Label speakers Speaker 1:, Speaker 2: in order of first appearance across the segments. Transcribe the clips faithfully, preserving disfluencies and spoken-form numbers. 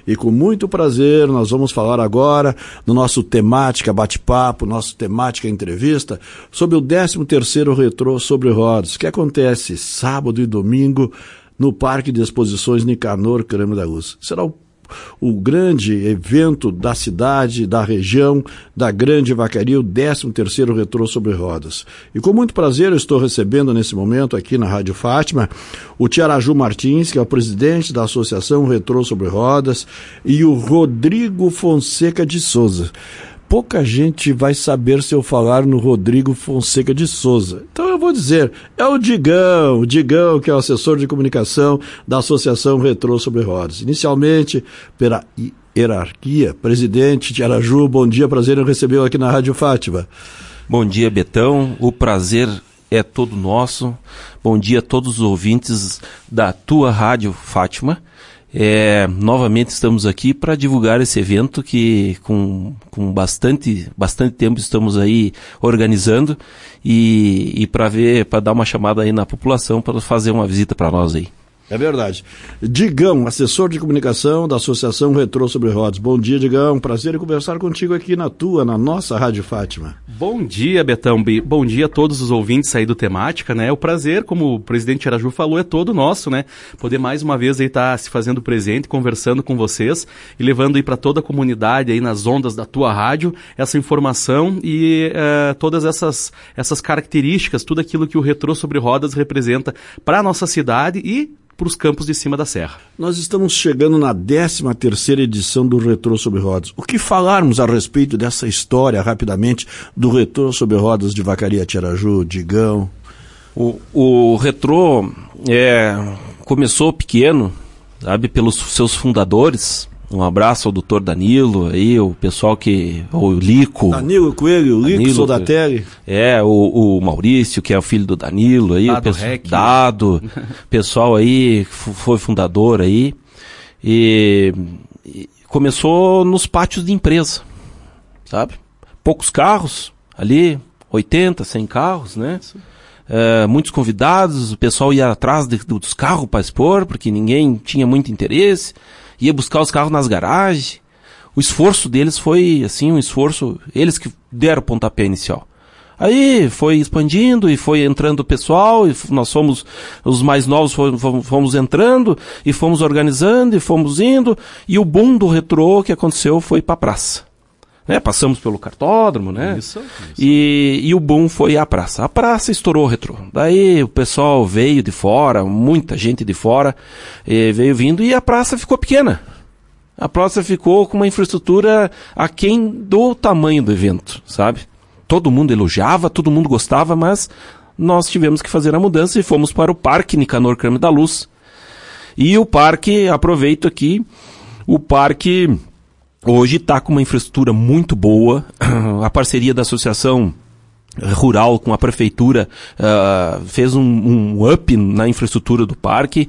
Speaker 1: E com muito prazer nós vamos falar agora no nosso temática bate-papo, nosso temática entrevista, sobre o décimo terceiro Retrô sobre Rodas, que acontece sábado e domingo no Parque de Exposições Nicanor Crame da Luz. Será o o grande evento da cidade, da região, da Grande Vacaria, o décimo terceiro Retrô sobre Rodas. E com muito prazer eu estou recebendo nesse momento aqui na Rádio Fátima o Tiaraju Martins, que é o presidente da Associação Retrô sobre Rodas, e o Rodrigo Fonseca de Souza. Pouca gente vai saber se eu falar no Rodrigo Fonseca de Souza. Então eu vou dizer, é o Digão, o Digão, que é o assessor de comunicação da Associação Retrô sobre Rodas. Inicialmente, pela hierarquia, presidente Tiaraju, bom dia, prazer em recebê-lo aqui na Rádio Fátima.
Speaker 2: Bom dia, Betão, o prazer é todo nosso. Bom dia a todos os ouvintes da tua Rádio Fátima. É, novamente estamos aqui para divulgar esse evento que com, com bastante, bastante tempo estamos aí organizando e, e para ver, para dar uma chamada aí na população para fazer uma visita para nós aí.
Speaker 1: É verdade. Digão, assessor de comunicação da Associação Retrô sobre Rodas. Bom dia, Digão. Prazer em conversar contigo aqui na tua, na nossa Rádio Fátima.
Speaker 3: Bom dia, Betão. Bom dia a todos os ouvintes aí do Temática, né? O prazer, como o presidente Tiaraju falou, é todo nosso, né? Poder mais uma vez aí estar se fazendo presente, conversando com vocês e levando aí para toda a comunidade aí nas ondas da tua rádio essa informação e uh, todas essas, essas características, tudo aquilo que o Retrô sobre Rodas representa para a nossa cidade e para os campos de cima da serra.
Speaker 1: Nós estamos chegando na décima terceira edição do Retrô sobre Rodas. O que falarmos a respeito dessa história, rapidamente, do Retrô sobre Rodas de Vacaria, Tiaraju, Digão?
Speaker 2: O, o Retrô é, começou pequeno, sabe, pelos seus fundadores. Um abraço ao doutor Danilo, aí, o pessoal que... O Lico.
Speaker 1: Danilo Coelho, o Lico Soldatelli.
Speaker 2: É, o, o Maurício, que é o filho do Danilo, aí,
Speaker 3: Dado
Speaker 2: o pessoal,
Speaker 3: Rec.
Speaker 2: Dado, pessoal aí, foi fundador aí. E, e começou nos pátios de empresa, sabe? Poucos carros, ali, oitenta, cem carros, né? É, muitos convidados, o pessoal ia atrás de, dos carros para expor, porque ninguém tinha muito interesse. Ia buscar os carros nas garagens. O esforço deles foi, assim, um esforço... Eles que deram o pontapé inicial. Aí foi expandindo e foi entrando o pessoal, e nós fomos, os mais novos fomos, fomos entrando, e fomos organizando, e fomos indo, e o boom do retrô que aconteceu foi para a praça. Né? Passamos pelo cartódromo, né? Isso, isso. E, e o boom foi a praça. A praça estourou o retrô. Daí o pessoal veio de fora, muita gente de fora eh, veio vindo e a praça ficou pequena. A praça ficou com uma infraestrutura aquém do tamanho do evento, sabe? Todo mundo elogiava, todo mundo gostava, mas nós tivemos que fazer a mudança e fomos para o Parque Nicanor Crame da Luz. E o parque, aproveito aqui, o parque... Hoje está com uma infraestrutura muito boa, a parceria da Associação Rural com a Prefeitura uh, fez um, um up na infraestrutura do parque,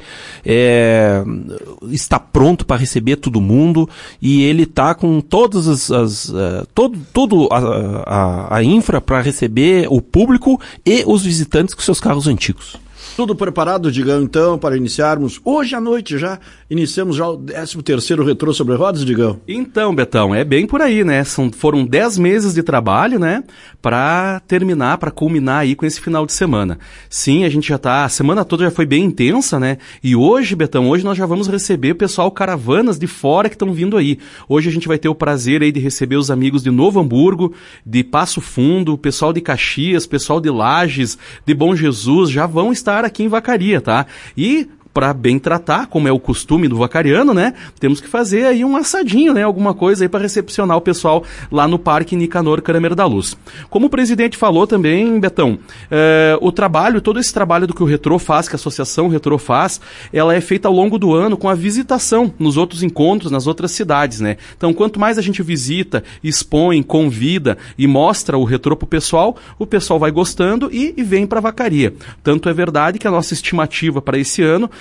Speaker 2: é, está pronto para receber todo mundo e ele está com todas as, as uh, todo, todo a, a, a infra para receber o público e os visitantes com seus carros antigos.
Speaker 1: Tudo preparado, Digão, então, para iniciarmos. Hoje à noite já iniciamos já o décimo terceiro Retrô sobre Rodas, Digão.
Speaker 3: Então, Betão, é bem por aí, né? São, foram dez meses de trabalho, né? Para terminar, para culminar aí com esse final de semana. Sim, a gente já tá... A semana toda já foi bem intensa, né? E hoje, Betão, hoje nós já vamos receber o pessoal, caravanas de fora que estão vindo aí. Hoje a gente vai ter o prazer aí de receber os amigos de Novo Hamburgo, de Passo Fundo, o pessoal de Caxias, pessoal de Lages, de Bom Jesus, já vão estar aqui em Vacaria, tá? E para bem tratar, como é o costume do vacariano, né? Temos que fazer aí um assadinho, né? Alguma coisa aí para recepcionar o pessoal lá no Parque Nicanor Crame da Luz. Como o presidente falou também, Betão, é, o trabalho, todo esse trabalho do que o Retrô faz, que a Associação Retrô faz, ela é feita ao longo do ano com a visitação nos outros encontros, nas outras cidades, né? Então, quanto mais a gente visita, expõe, convida e mostra o Retrô pro pessoal, o pessoal vai gostando e, e vem para Vacaria. Tanto é verdade que a nossa estimativa para esse ano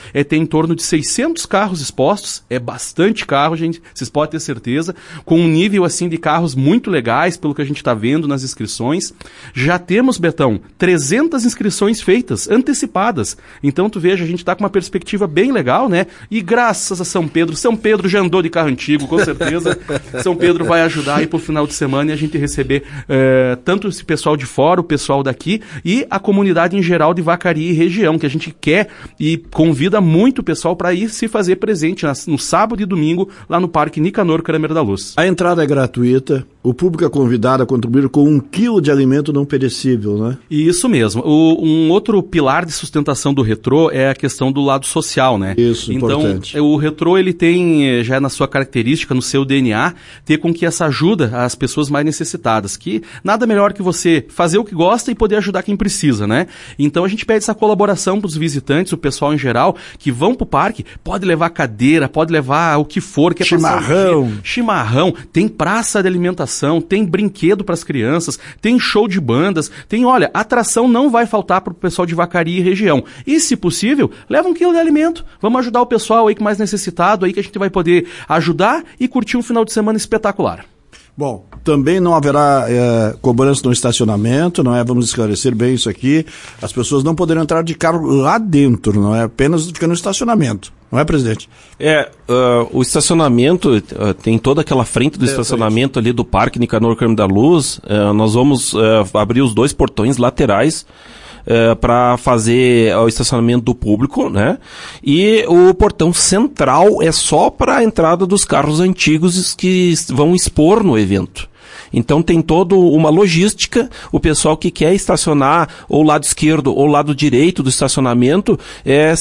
Speaker 3: é ter em torno de seiscentos carros expostos, é bastante carro, gente, vocês podem ter certeza, com um nível assim de carros muito legais, pelo que a gente está vendo nas inscrições. Já temos, Betão, trezentas inscrições feitas, antecipadas. Então tu veja, a gente está com uma perspectiva bem legal, né? E graças a São Pedro, São Pedro já andou de carro antigo, com certeza. São Pedro vai ajudar aí pro final de semana e a gente receber eh, tanto esse pessoal de fora, o pessoal daqui e a comunidade em geral de Vacaria e região, que a gente quer e convida muito o pessoal para ir se fazer presente nas, no sábado e domingo lá no Parque Nicanor Kramer da Luz.
Speaker 1: A entrada é gratuita, o público é convidado a contribuir com um quilo de alimento não perecível, né?
Speaker 3: Isso mesmo. O, um outro pilar de sustentação do Retrô é a questão do lado social, né?
Speaker 1: Isso,
Speaker 3: então,
Speaker 1: importante.
Speaker 3: O Retrô, ele tem, já na sua característica, no seu D N A, ter com que essa ajuda às pessoas mais necessitadas, que nada melhor que você fazer o que gosta e poder ajudar quem precisa, né? Então a gente pede essa colaboração para os visitantes, o pessoal em geral, que vão pro parque, pode levar cadeira, pode levar o que for, que é
Speaker 1: chimarrão,
Speaker 3: chimarrão, tem praça de alimentação, tem brinquedo para as crianças, tem show de bandas, tem, olha, atração não vai faltar para o pessoal de Vacaria e região. E, se possível, leva um quilo de alimento. Vamos ajudar o pessoal aí que mais necessitado, aí que a gente vai poder ajudar e curtir um final de semana espetacular.
Speaker 1: Bom, também não haverá é, cobrança no estacionamento, não é? Vamos esclarecer bem isso aqui. As pessoas não poderão entrar de carro lá dentro, não é? Apenas ficar no estacionamento. Não é, presidente?
Speaker 2: É, uh, o estacionamento, uh, tem toda aquela frente do é, estacionamento ali do Parque Nicanor Kramer da Luz. Uh, nós vamos uh, abrir os dois portões laterais Uh, para fazer o estacionamento do público, né? E o portão central é só para a entrada dos carros antigos que vão expor no evento. Então tem toda uma logística, o pessoal que quer estacionar ou lado esquerdo ou lado direito do estacionamento é,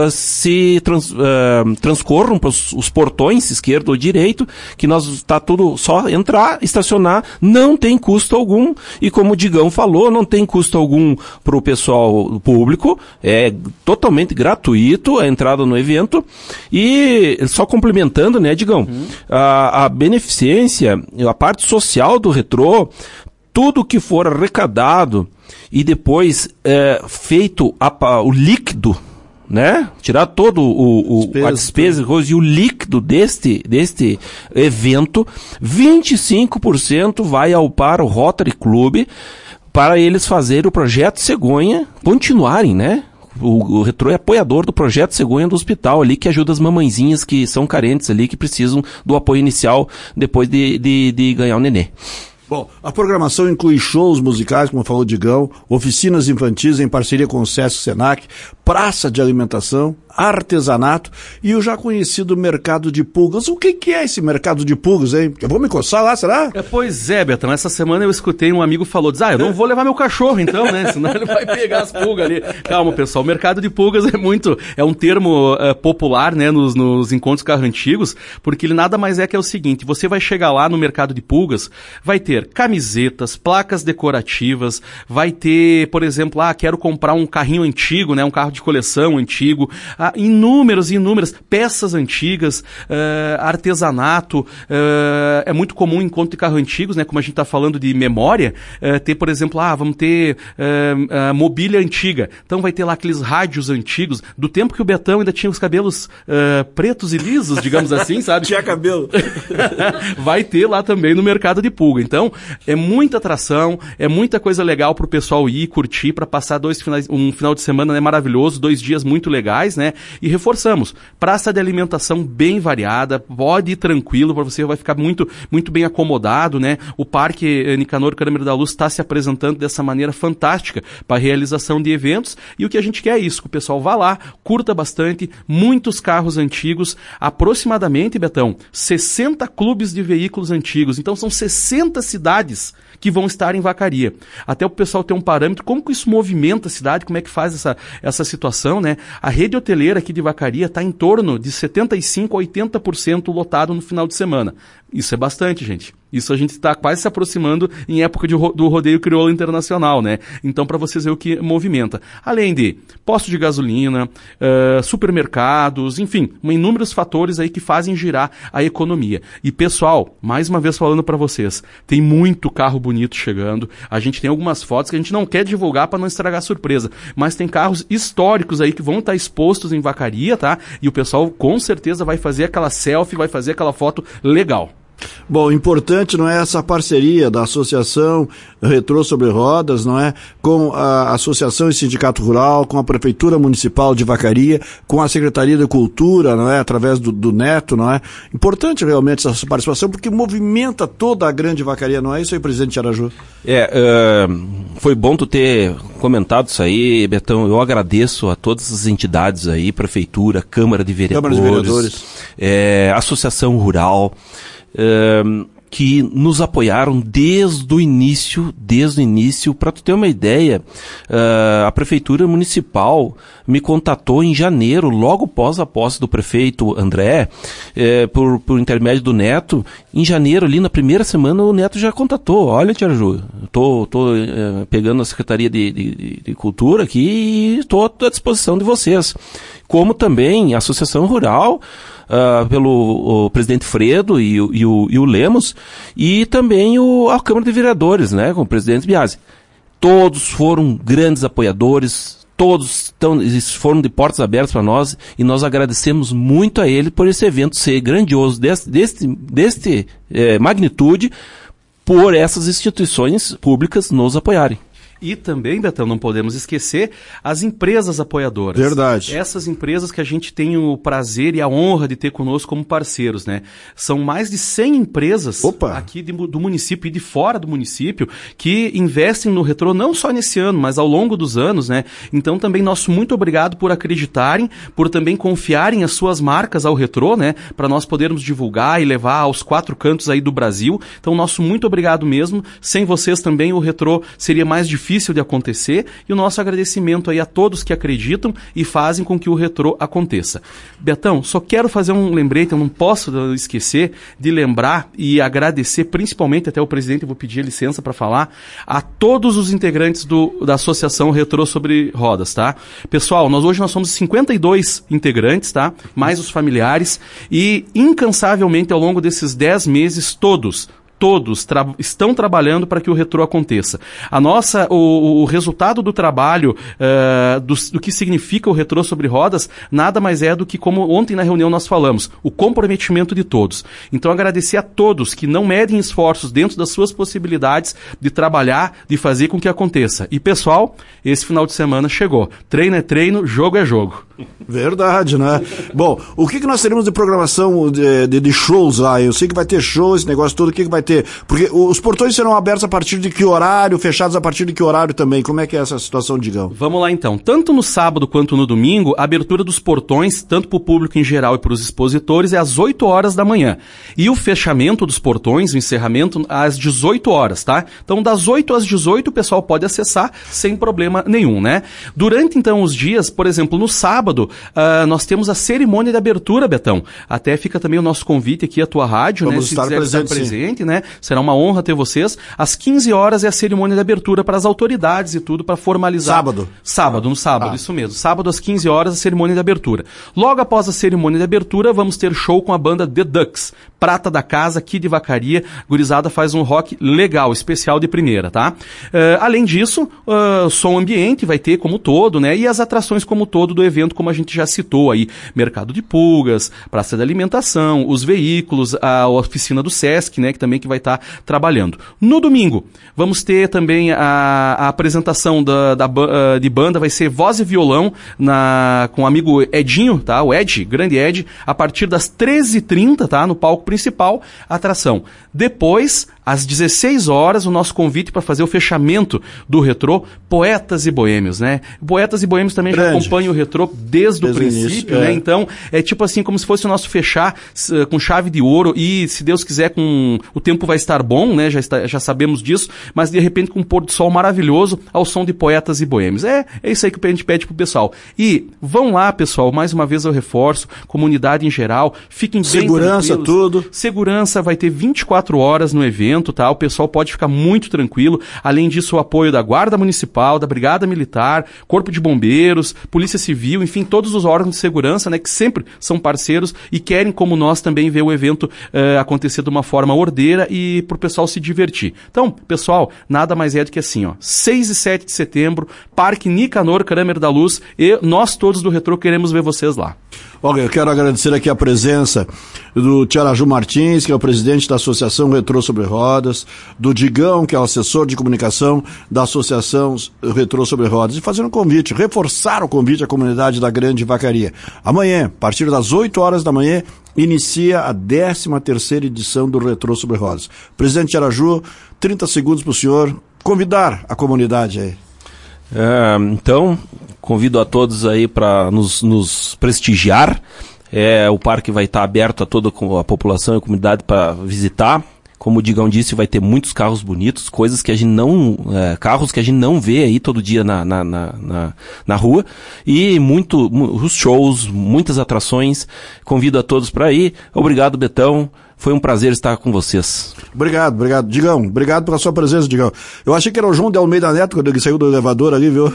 Speaker 2: se trans, uh, transcorram para os portões, esquerdo ou direito, que nós está tudo só entrar, estacionar, não tem custo algum, e como o Digão falou, não tem custo algum para o pessoal público, é totalmente gratuito a entrada no evento, e só complementando, né, Digão, uhum. a, a beneficência, a parte social do Retrô, tudo que for arrecadado e depois é, feito a, o líquido, né? Tirar todo o, o despesa, a despesa e o líquido deste, deste evento, vinte e cinco por cento vai ao para o Rotary Club para eles fazerem o projeto Cegonha, continuarem, né? O, o Retrô é apoiador do projeto Cegonha do hospital ali, que ajuda as mamãezinhas que são carentes ali, que precisam do apoio inicial depois de, de, de ganhar o nenê.
Speaker 1: Bom, a programação inclui shows musicais, como falou o Digão, oficinas infantis em parceria com o Sesc Senac, praça de alimentação, artesanato e o já conhecido mercado de pulgas. O que, que é esse mercado de pulgas, hein? Eu vou me coçar lá, será?
Speaker 3: É, pois é, Betão, essa semana eu escutei um amigo falou, diz, ah, eu não vou levar meu cachorro então, né, senão ele vai pegar as pulgas ali. Calma, pessoal, o mercado de pulgas é muito, é um termo uh, popular, né, nos, nos encontros carro antigos, porque ele nada mais é que é o seguinte, você vai chegar lá no mercado de pulgas, vai ter camisetas, placas decorativas, vai ter, por exemplo, ah, quero comprar um carrinho antigo, né, um carro de coleção antigo, ah, inúmeras e inúmeras peças antigas, uh, artesanato, uh, é muito comum em encontro de carros antigos, né, como a gente está falando de memória, uh, ter, por exemplo, ah, vamos ter uh, uh, mobília antiga, então vai ter lá aqueles rádios antigos, do tempo que o Betão ainda tinha os cabelos uh, pretos e lisos, digamos assim, sabe?
Speaker 1: Tinha cabelo.
Speaker 3: Vai ter lá também no mercado de pulga, então é muita atração, é muita coisa legal para o pessoal ir, curtir, para passar dois finais, um final de semana, né, maravilhoso, dois dias muito legais, né? E reforçamos, praça de alimentação bem variada, pode ir tranquilo, para você vai ficar muito, muito bem acomodado, né? O Parque Nicanor Kramer da Luz está se apresentando dessa maneira fantástica para a realização de eventos, e o que a gente quer é isso, que o pessoal vá lá, curta bastante, muitos carros antigos, aproximadamente, Betão, sessenta clubes de veículos antigos, então são sessenta cidades que vão estar em Vacaria. Até o pessoal ter um parâmetro, como que isso movimenta a cidade, como é que faz essa, essa situação, né? A rede hoteleira aqui de Vacaria está em torno de setenta e cinco por cento a oitenta por cento lotado no final de semana. Isso é bastante, gente. Isso a gente está quase se aproximando em época de ro- do rodeio crioulo internacional, né? Então, para vocês verem o que movimenta. Além de posto de gasolina, uh, supermercados, enfim, inúmeros fatores aí que fazem girar a economia. E, pessoal, mais uma vez falando para vocês, tem muito carro bonito chegando. A gente tem algumas fotos que a gente não quer divulgar para não estragar a surpresa, mas tem carros históricos aí que vão estar expostos em Vacaria, tá? E o pessoal com certeza vai fazer aquela selfie, vai fazer aquela foto legal.
Speaker 1: Bom, importante, não é, essa parceria da Associação Retrô Sobre Rodas, não é, com a Associação e Sindicato Rural, com a Prefeitura Municipal de Vacaria, com a Secretaria de Cultura, não é, através do, do Neto, não é. Importante realmente essa participação, porque movimenta toda a grande Vacaria, não é isso aí, presidente Araju?
Speaker 2: É, uh, foi bom tu ter comentado isso aí, Betão. Eu agradeço a todas as entidades aí, Prefeitura, Câmara de Vereadores,
Speaker 1: Câmara de Vereadores.
Speaker 2: É, Associação Rural, Uh, que nos apoiaram desde o início, desde o início. Para tu ter uma ideia, uh, a Prefeitura Municipal me contatou em janeiro, logo após a posse do prefeito André, uh, por, por intermédio do Neto. Em janeiro, ali na primeira semana, o Neto já contatou. Olha, Tia Araju, tô, tô uh, pegando a Secretaria de, de, de Cultura aqui e estou à disposição de vocês. Como também a Associação Rural, Uh, pelo o presidente Fredo e, o, e, o, e o Lemos, e também o, a Câmara de Vereadores, né, com o presidente Biasi. Todos foram grandes apoiadores, todos tão, foram de portas abertas para nós, e nós agradecemos muito a ele por esse evento ser grandioso, deste, deste, deste eh, magnitude, por essas instituições públicas nos apoiarem.
Speaker 3: E também, Betão, não podemos esquecer as empresas apoiadoras.
Speaker 1: Verdade.
Speaker 3: Essas empresas que a gente tem o prazer e a honra de ter conosco como parceiros, né? São mais de cem empresas
Speaker 1: Opa.
Speaker 3: aqui de, do município e de fora do município que investem no retrô não só nesse ano, mas ao longo dos anos, né? Então também nosso muito obrigado por acreditarem, por também confiarem as suas marcas ao retrô, né? Para nós podermos divulgar e levar aos quatro cantos aí do Brasil. Então nosso muito obrigado mesmo. Sem vocês também o retrô seria mais difícil difícil de acontecer, e o nosso agradecimento aí a todos que acreditam e fazem com que o retrô aconteça. Betão, só quero fazer um lembrete, eu não posso esquecer de lembrar e agradecer principalmente, até o presidente, eu vou pedir licença para falar, a todos os integrantes do, da Associação Retrô Sobre Rodas, tá? Pessoal, nós hoje nós somos cinquenta e dois integrantes, tá? Mais os familiares, e incansavelmente ao longo desses dez meses, todos todos tra- estão trabalhando para que o retrô aconteça. A nossa, o, o resultado do trabalho, uh, do, do que significa o retrô sobre rodas, nada mais é do que, como ontem na reunião nós falamos, o comprometimento de todos. Então agradecer a todos que não medem esforços dentro das suas possibilidades de trabalhar, de fazer com que aconteça. E pessoal, esse final de semana chegou. Treino é treino, jogo é jogo.
Speaker 1: Verdade, né? Bom, o que, que nós teremos de programação de, de, de shows lá? Eu sei que vai ter show, esse negócio todo, o que, que vai ter? Porque os portões serão abertos a partir de que horário, fechados a partir de que horário também? Como é que é essa situação, Digão?
Speaker 3: Vamos lá então. Tanto no sábado quanto no domingo, a abertura dos portões, tanto para o público em geral e para os expositores, é às oito horas da manhã. E o fechamento dos portões, o encerramento, às dezoito horas, tá? Então, das oito às dezoito, o pessoal pode acessar sem problema nenhum, né? Durante, então, os dias, por exemplo, no sábado, uh, nós temos a cerimônia de abertura, Betão. Até fica também o nosso convite aqui à tua rádio,
Speaker 1: Vamos
Speaker 3: né? Se
Speaker 1: estar
Speaker 3: quiser
Speaker 1: presente,
Speaker 3: estar presente, né? Será uma honra ter vocês. Às quinze horas é a cerimônia de abertura para as autoridades e tudo, para formalizar.
Speaker 1: Sábado?
Speaker 3: Sábado, no sábado,
Speaker 1: Ah.
Speaker 3: isso mesmo. Sábado às quinze horas, a cerimônia de abertura. Logo após a cerimônia de abertura, vamos ter show com a banda The Ducks, prata da casa, aqui de Vacaria. Gurizada faz um rock legal, especial de primeira, tá? Uh, além disso, uh, som ambiente vai ter como todo, né? E as atrações como todo do evento, como a gente já citou aí. Mercado de pulgas, praça de alimentação, os veículos, a oficina do Sesc, né? Que também que vai estar tá trabalhando. No domingo, vamos ter também a, a apresentação da, da, uh, de banda, vai ser voz e violão na, com o amigo Edinho, tá? O Ed, grande Ed, a partir das treze e trinta, tá? No palco principal, atração. Depois, às dezesseis horas, o nosso convite para fazer o fechamento do Retrô, Poetas e Boêmios, né? Poetas e Boêmios também Grande. já acompanham o Retrô desde, desde o princípio, início, né? É. Então, é tipo assim, como se fosse o nosso fechar uh, com chave de ouro e, se Deus quiser, com o tempo vai estar bom, né? Já, está, já sabemos disso, mas de repente com um pôr do sol maravilhoso ao som de Poetas e Boêmios. É, é isso aí que a gente pede pro pessoal. E vão lá, pessoal, mais uma vez eu reforço, comunidade em geral, fiquem bem
Speaker 1: Segurança, tudo.
Speaker 3: Segurança, vai ter vinte e quatro horas no evento. Tá? O pessoal pode ficar muito tranquilo. Além disso, o apoio da Guarda Municipal, da Brigada Militar, Corpo de Bombeiros, Polícia Civil, enfim, todos os órgãos de segurança, né, que sempre são parceiros e querem, como nós, também ver o evento uh, acontecer de uma forma ordeira e para o pessoal se divertir. Então, pessoal, nada mais é do que assim, ó, seis e sete de setembro, Parque Nicanor Kramer da Luz, e nós todos do Retrô queremos ver vocês lá.
Speaker 1: Olha, eu quero agradecer aqui a presença do Tiaraju Martins, que é o presidente da Associação Retrô Sobre Rodas, do Digão, que é o assessor de comunicação da Associação Retrô Sobre Rodas, e fazer um convite, reforçar o convite à comunidade da Grande Vacaria. Amanhã, a partir das oito horas da manhã, inicia a décima terceira edição do Retrô Sobre Rodas. Presidente Tiaraju, trinta segundos para o senhor convidar a comunidade aí.
Speaker 2: É, então, convido a todos aí para nos, nos prestigiar. É, o parque vai estar aberto a toda a população e a comunidade para visitar. Como o Digão disse, vai ter muitos carros bonitos, coisas que a gente não, é, carros que a gente não vê aí todo dia na, na, na, na, na rua. E muito, os shows, muitas atrações. Convido a todos para ir. Obrigado, Betão. Foi um prazer estar com vocês.
Speaker 1: Obrigado, obrigado. Digão, obrigado pela sua presença, Digão. Eu achei que era o João de Almeida Neto quando ele saiu do elevador ali, viu?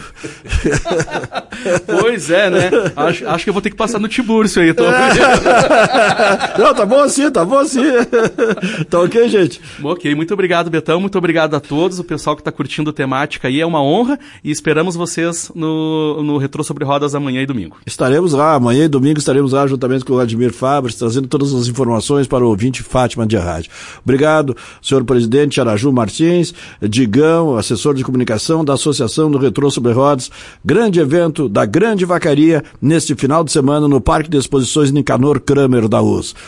Speaker 3: Pois é, né? Acho, acho que eu vou ter que passar no Tiburcio aí. Tô...
Speaker 1: Não, tá bom assim, tá bom assim. Tá ok, gente?
Speaker 3: Ok, muito obrigado, Betão. Muito obrigado a todos. O pessoal que tá curtindo a temática aí é uma honra e esperamos vocês no, no Retrô Sobre Rodas amanhã e domingo.
Speaker 1: Estaremos lá, amanhã e domingo estaremos lá juntamente com o Vladimir Fabres, trazendo todas as informações para o ouvinte Fátima de Rádio. Obrigado, senhor presidente Tiaraju Martins, Digão, assessor de comunicação da Associação do Retrô Sobre Rodas. Grande evento da Grande Vacaria neste final de semana no Parque de Exposições Nicanor Kramer da U S.